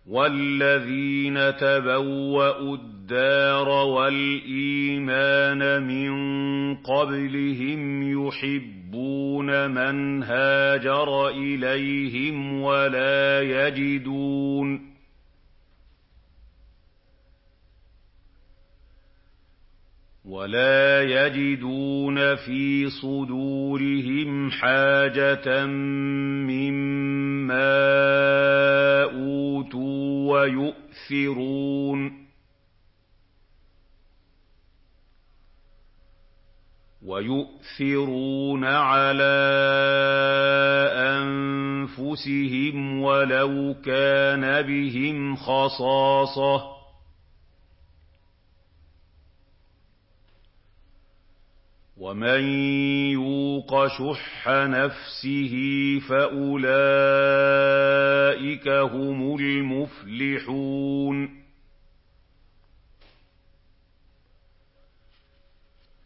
وَالَّذِينَ تَبَوَّءُوا الدَّارَ وَالْإِيمَانَ مِن قَبْلِهِمْ يُحِبُّونَ مَنْ هَاجَرَ إِلَيْهِمْ وَلَا يَجِدُونَ فِي صُدُورِهِمْ حَاجَةً مِّمَّا أُوتُوا وَيُؤْثِرُونَ عَلَىٰ أَنفُسِهِمْ وَلَوْ كَانَ بِهِمْ خَصَاصَةٌ ۚ وَمَن يُوقَ شُحَّ نَفْسِهِ فَأُولَٰئِكَ هُمُ الْمُفْلِحُونَ